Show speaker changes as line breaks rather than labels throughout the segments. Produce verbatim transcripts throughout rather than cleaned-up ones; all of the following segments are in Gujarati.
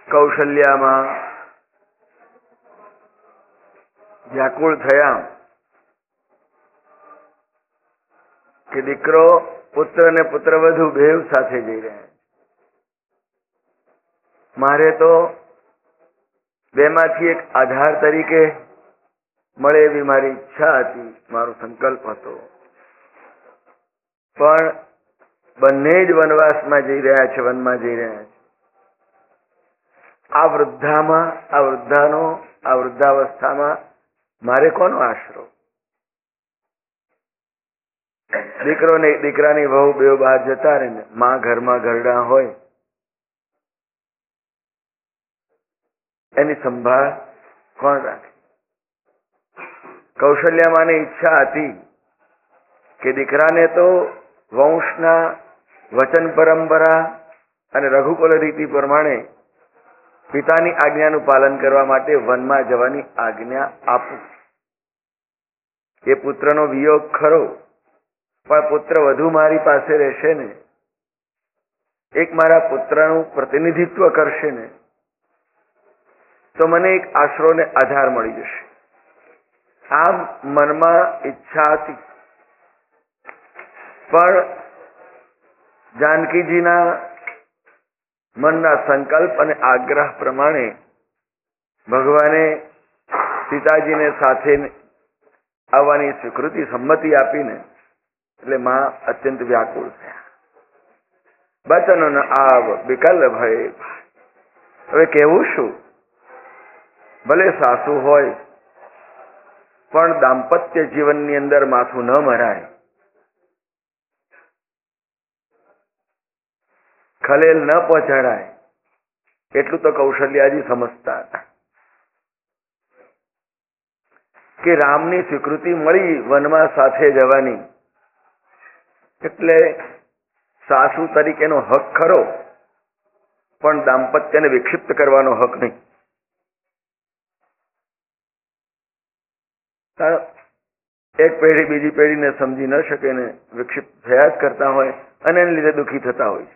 કૌશલ્યામાં વ્યાકુળ થયા કે દીકરો પુત્ર ને પુત્રવધુ બેવ સાથે જઈ રહ્યા. મારે તો બેમાંથી એક આધાર તરીકે મળે એવી મારી ઈચ્છા હતી, મારો સંકલ્પ હતો. પણ બંને જ વનવાસમાં જઈ રહ્યા છે, વનમાં જઈ રહ્યા છે. આ વૃદ્ધામાં આ વૃદ્ધાનો આ વૃદ્ધાવસ્થામાં મારે કોનો આશરો? દીકરો ને દીકરાની વહુ બે બહાર જતા રહે ને માં ઘરમાં ઘરડા હોય, એની સંભાળ કોણ રાખે? કૌશલ્યામાની ઈચ્છા હતી કે દીકરાને તો વંશના વચન પરંપરા અને રઘુકુલ રીતિ પ્રમાણે પિતાની આજ્ઞાનું પાલન કરવા માટે વનમાં જવાની આજ્ઞા આપું. એ પુત્રનો વિયોગ ખરો, પણ પુત્ર વધુ મારી પાસે રહેશે ને, એક મારા પુત્રનું પ્રતિનિધિત્વ કરશે ને, તો મને એક આશરો ને આધાર મળી જશે. આમ મનમાં ઈચ્છા હતી. પણ જાનકીજીના મનના સંકલ્પ અને આગ્રહ પ્રમાણે ભગવાને સીતાજીને સાથે આવવાની સ્વીકૃતિ સંમતિ આપીને એટલે માં અત્યંત વ્યાકુળ થયા. બચનો ન આવ વિકલ ભય. હવે કહેવું શું? ભલે સાસુ હોય પણ દાંપત્ય જીવનની અંદર માથું ન મરાય, ખલેલ ન પહોંચાડાય, એટલું તો કૌશલ્યાજી સમજતા હતા કે રામની સ્વીકૃતિ મળી વનમાં સાથે જવાની, એટલે સાસુ તરીકેનો હક ખરો, પણ દાંપત્યને વિક્ષિપ્ત કરવાનો હક નહીં. એક પેઢી બીજી પેઢીને સમજી ન શકે ને વિક્ષિપ્ત થયા જ કરતા હોય અને એને લીધે દુઃખી થતા હોય છે.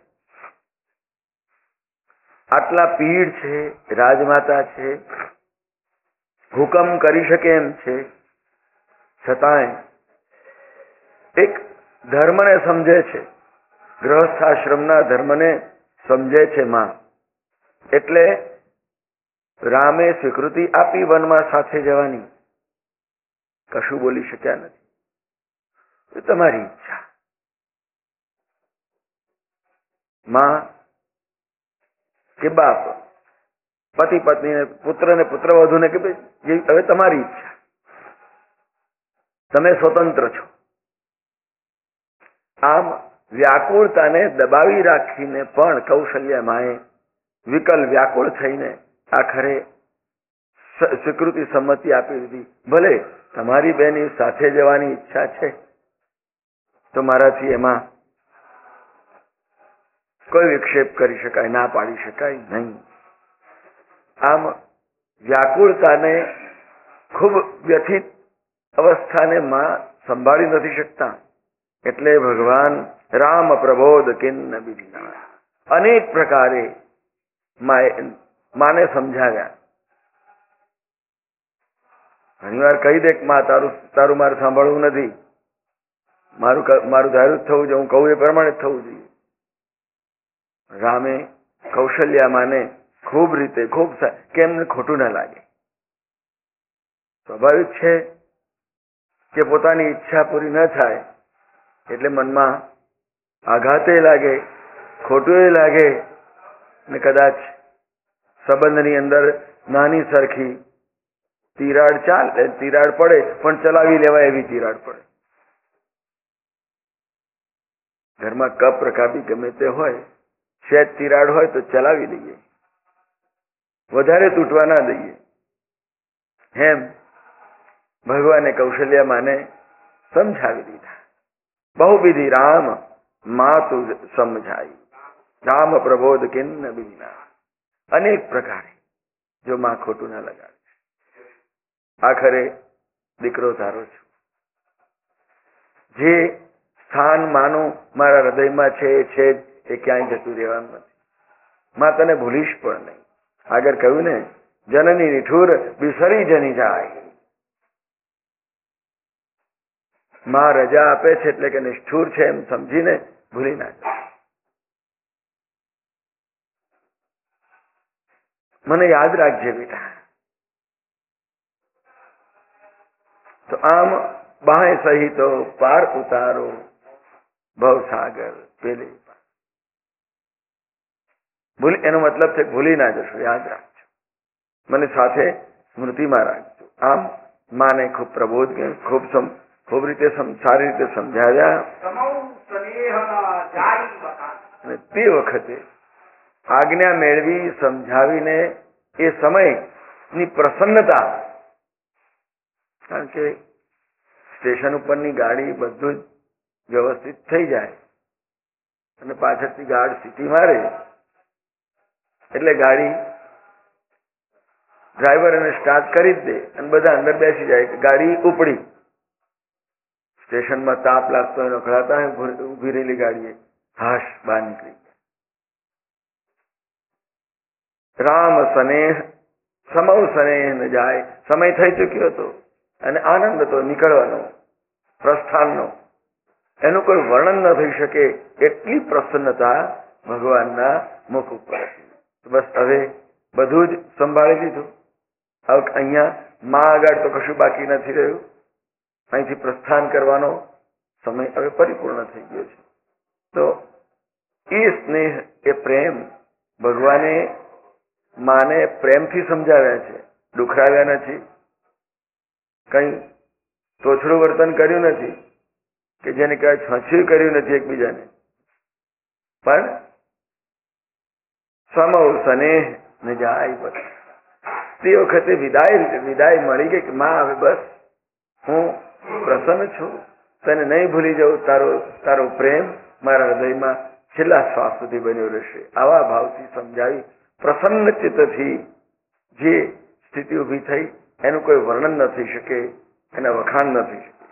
આટલા પીડ છે, રાજમાતા છે, હુકમ કરી શકે એમ છે, છતાંય એક ધર્મને સમજે છે, ગૃહસ્થાશ્રમના ધર્મને સમજે છે માં. એટલે રામે સ્વીકૃતિ આપી વનમાં સાથે જવાની, કશું બોલી શક્યા નથી. એ તમારી ઈચ્છા. માં કે બાપ પતિ પત્નીને પુત્ર ને પુત્રવધુને કે ભાઈ હવે તમારી ઈચ્છા, તમે સ્વતંત્ર છો. આમ વ્યાકુળતાને દબાવી રાખીને પણ કૌશલ્યા માએ વિકલ વ્યાકુળ થઈને આખરે સ્વીકૃતિ સંમતિ આપી દીધી. ભલે તમારી બેની સાથે જવાની ઈચ્છા છે તો મારાથી એમાં કોઈ વિક્ષેપ કરી શકાય, ના પાડી શકાય નહીં. આમ વ્યાકુળતાને ખૂબ વ્યથિત અવસ્થાને માં સંભાળી નથી શકતા, એટલે ભગવાન રામ પ્રબોધ કિન્ન વિધિના અનેક પ્રકારે માને સમજાવ્યા. ઘણી વાર કહી દે માં તારું તારું મારે સાંભળવું નથી, મારું મારું ધાર્યું જ થવું જોઈએ, હું કહું એ પ્રમાણે જ થવું જોઈએ. રામે કૌશલ્યામાને ખૂબ રીતે ખૂબ કેમ ખોટું ના લાગે. સ્વાભાવિક છે કે પોતાની ઈચ્છા પૂરી ન થાય એટલે મનમાં આઘાતે લાગે, ખોટું એ લાગે, ને કદાચ સંબંધની અંદર નાની સરખી તિરાડ ચાલે, તિરાડ પડે પણ ચલાવી લેવાય એવી તિરાડ પડે. ઘરમાં કપ રકાબી ગમે તે હોય, સેજ તિરાડ હોય તો ચલાવી લઈએ, વધારે તૂટવા ના દઈએ. એમ ભગવાને કૌશલ્યામાને સમજાવી દીધા. બહુવિધિ રામ માતુ સમજાઈ, રામ પ્રબોધ કિન્ન બિના. અનેક પ્રકારે જો માં ખોટું ના લગાડે. આખરે દીકરો તારો છું. જે સ્થાન માનું મારા હૃદયમાં છે છે એ ક્યાંય જતું રહેવાનું નથી. માં તને ભૂલીશ પણ નહીં. આગળ કહ્યું ને, જનની નિઠુર બિસરી જની જાય. માં રજા આપે છે એટલે કે નિષ્ઠુર છે એમ સમજીને ભૂલી ના જાય. મને યાદ રાખજે બેટા. તો આમ બાહે સહિતો પાર ઉતારો ભવસાગર પેલે. ભૂલી એનો મતલબ છે ભૂલી ના જશો, યાદ રાખજો, મને સાથે સ્મૃતિમાં રાખજો. આમ માને ખૂબ પ્રબોધ ખૂબ ખૂબ રીતે સારી રીતે સમજાવ્યા. અને તે વખતે આજ્ઞા મેળવી સમજાવીને એ સમયની પ્રસન્નતા, કારણ કે સ્ટેશન ઉપરની ગાડી બધું જ વ્યવસ્થિત થઈ જાય અને પાછળથી ગાર્ડ સીટી મારે એટલે ગાડી ડ્રાઈવર એને સ્ટાર્ટ કરી જ દે અને બધા અંદર બેસી જાય. ગાડી ઉપડી, સ્ટેશનમાં તાપ લાગતો હોય, નખડાતા હોય, ઉભી રહેલી ગાડીએ હાશ બહાર નીકળી જાય. રામ સ્નેહ સમવ સ્નેહ ન જાય. સમય થઈ ચુક્યો હતો અને આનંદ હતો નીકળવાનો, પ્રસ્થાનનો. એનું કોઈ વર્ણન ન થઈ શકે એટલી પ્રસન્નતા ભગવાનના મુખ ઉપર હતી. બસ હવે બધું જ સંભાળી લીધું. હવે અહીંયા માં આગળ તો કશું બાકી નથી રહ્યું. અહીંથી પ્રસ્થાન કરવાનો સમય હવે પરિપૂર્ણ થઈ ગયો છે. તો એ સ્નેહ, એ પ્રેમ ભગવાને માને પ્રેમથી સમજાવ્યા છે, દુખરાવ્યા નથી, કઈ તોછડું વર્તન કર્યું નથી કે જેને કહેવાય છછું કર્યું નથી એકબીજાને. પણ સમવ સ્નેહ ને જાય. બસ તે વખતે વિદાય વિદાય મળી ગઈ કે માં હવે બસ હું પ્રસન્ન છું, તને નહીં ભૂલી જાઉં, તારો તારો પ્રેમ મારા હૃદયમાં છેલ્લા શ્વાસ સુધી બન્યો રહેશે. આવા ભાવથી સમજાવી પ્રસન્ન ચિત્તથી જે સ્થિતિ ઉભી થઈ એનું કોઈ વર્ણન ન થઈ શકે, એના વખાણ ન થઈ શકે.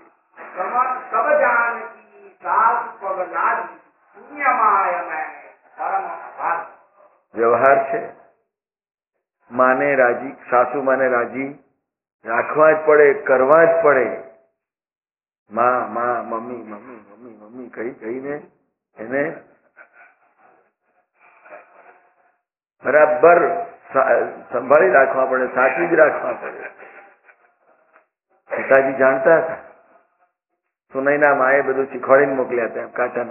વ્યવહાર છે, માને રાજી, સાસુ માને રાજી રાખવા જ પડે, કરવા જ પડે. માં માં મમ્મી મમ્મી મમ્મી મમ્મી કહી કહીને એને બરાબર સંભાળી રાખવા પડે, સાચવી જ રાખવા પડે. પિતાજી જાણતા હતા, સુનૈના માએ બધું શીખવાડીને મોકલ્યા હતા, કાચાનો.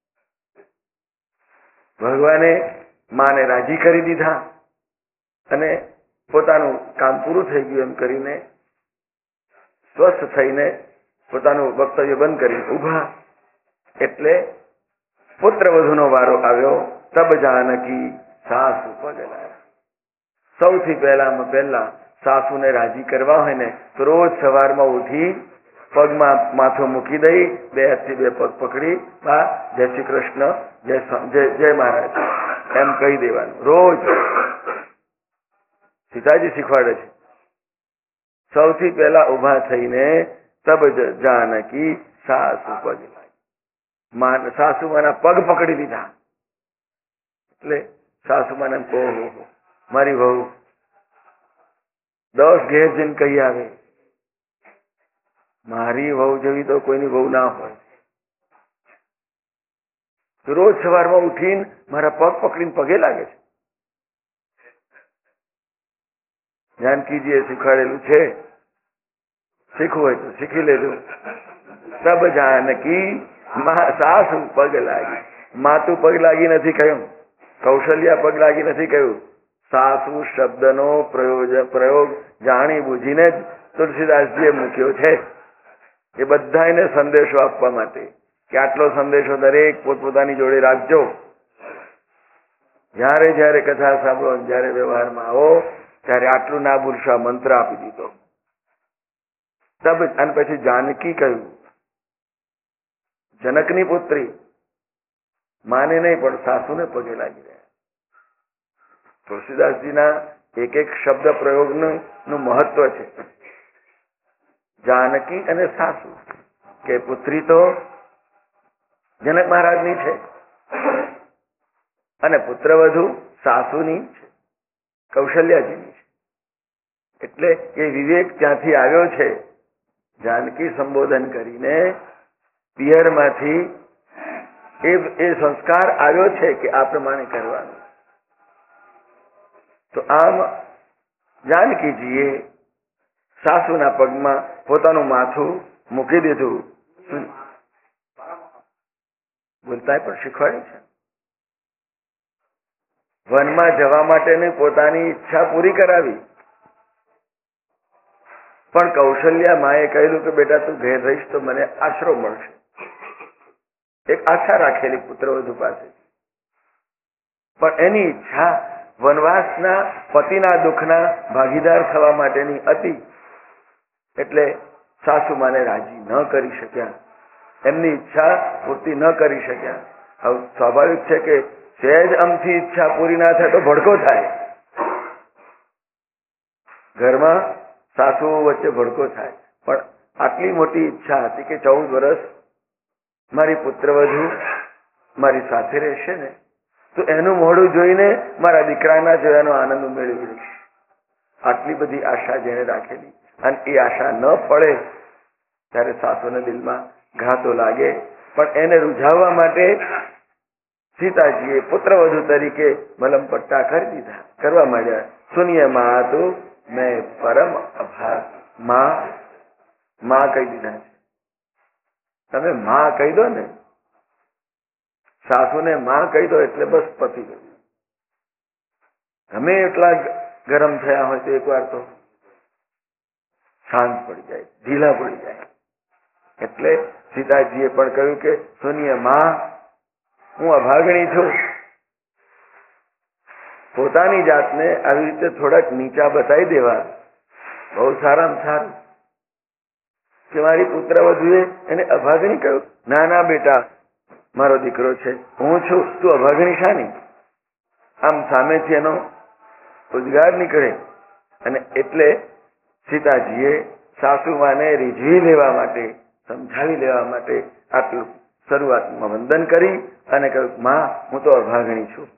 ભગવાને માને રાજી કરી દીધા અને પોતાનું કામ પૂરું થઈ ગયું એમ કરીને સ્વસ્થ થઈને પોતાનું વક્તવ્ય બંધ કરી ઉભા. એટલે પુત્ર વધુનો વારો આવ્યો. તબ જાનકી સાસુ પગલા. સૌથી પહેલામાં પહેલા સાસુને રાજી કરવા હોય ને તો રોજ સવારમાં ઉઠી પગમાં માથું મૂકી દઈ, બે હાથથી બે પગ પકડી, બા જય શ્રી કૃષ્ણ, જય જય જય મહારાજ એમ કહી દેવાનું રોજ. સીતાજી શીખવાડે છે. સૌથી પહેલા ઉભા થઈને તબ જાનકી સાસુ પગ લાગી. સાસુમાના પગ પકડી લીધા. એટલે સાસુમાને ઓહો મારી વહુ દસ ઘેર જઈને કહી આવે, મારી વહુ જેવી તો કોઈની વહુ ના હોય. રોજ સવારમાં ઉઠીને મારા પગ પકડીને પગે લાગે છે. જાનકીજીએ શીખવાડેલું છે, શીખવું હોય તો શીખી લેજો. તબ જાનકી સાસુ પગ લાગી. માતું પગ લાગી નથી કહ્યું, કૌશલ્યા પગ લાગી નથી કહ્યું. સાસુ શબ્દનો પ્રયોગ પ્રયોગ જાણી બુજીને જ તુલસીદાસજીએ મૂક્યો છે. એ બધાને સંદેશો આપવા માટે કે આટલો સંદેશો દરેક પોતપોતાની જોડે રાખજો. જ્યારે જ્યારે કથા સાંભળો, જ્યારે વ્યવહારમાં આવો ત્યારે આટલું ના ભૂલશો. આ મંત્ર આપી દીધો. તબ અને પછી જાનકી કહ્યું, જનકની પુત્રી, માને નહીં પણ સાસુને પગે લાગી રહ્યા. તુલસીદાસજીના એક એક શબ્દ પ્રયોગનું મહત્વ છે. જાનકી અને સાસુ કે પુત્રી તો જનક મહારાજની છે અને પુત્રવધુ સાસુની છે. કૌશલ્યાજીની છે. એટલે એ વિવેક ત્યાંથી આવ્યો છે. જાનકી સંબોધન કરીને પિયરમાંથી એ એ સંસ્કાર આવ્યો છે કે આ પ્રમાણે કરવાનું. તો આમ જાનકીજીએ સાસુના પગમાં પોતાનું માથું મૂકી દીધું. બોલતા પણ શીખવાડ્યું છે. વનમાં જવા માટેની પોતાની ઈચ્છા પૂરી કરાવી. પણ કૌશલ્યા માએ કહ્યું કે બેટા તું ઘેર રહીશ તો મને આશરો મળશે. એક આશા રાખેલી પુત્રવધુ પાસે. પણ એની ઈચ્છા વનવાસના પતિના દુઃખના ભાગીદાર થવા માટેની હતી. એટલે સાસુમાને રાજી ન કરી શક્યા, એમની ઈચ્છા પૂર્તિ ન કરી શક્યા. હવે સ્વાભાવિક છે કે સહેજ અમથી ઈચ્છા પૂરી ના થાય તો ભડકો થાય. ઘરમાં સાસુ વચ્ચે ભડકો થાય. પણ આટલી મોટી ઈચ્છા હતી કે ચૌદ વર્ષ મારી પુત્રવધુ મારી સાથે રહેશે ને તો એનું મોઢું જોઈને મારા દીકરાના જોવાનો આનંદ મેળવી લઈશ. આટલી બધી આશા જેને રાખેલી અને એ આશા ન ફળે ત્યારે સાસુના દિલમાં ઘા તો લાગે. પણ એને રૂઝાવવા માટે સીતાજીએ પુત્રવધુ તરીકે મલમ પટ્ટા કરી દીધા, કરવા માંડ્યા. સુનિય માં તો મેં પરમ આભાર. માં માં કહી દીધા છે. તમે માં કહી દો ને, સાસુને માં કહી દો એટલે બસ પતી ગયું. ગમે એટલા ગરમ થયા હોય તો એકવાર તો શાંત પડી જાય, ઢીલા પડી જાય. એટલે સીતાજીએ પણ કહ્યું કે સુનિય માં, હું અભાગણી છું. પોતાની જાતને આવી રીતે થોડાક નીચા બતાવી દેવા બહુ સારામાં સારું. કે મારી પુત્રવધુએ એને અભાગણી કહ્યું. ના ના બેટા, મારો દીકરો છે, હું છું, તું અભાગણી શાની? આમ સામેથી એનો ઉદ્ગાર નીકળે. અને એટલે સીતાજીએ સાસુમાને રીઝવી લેવા માટે, સમજાવી લેવા માટે આટલું શરૂઆતમાં વંદન કરી અને કહ્યું માં, હું તો અભાગણી છું.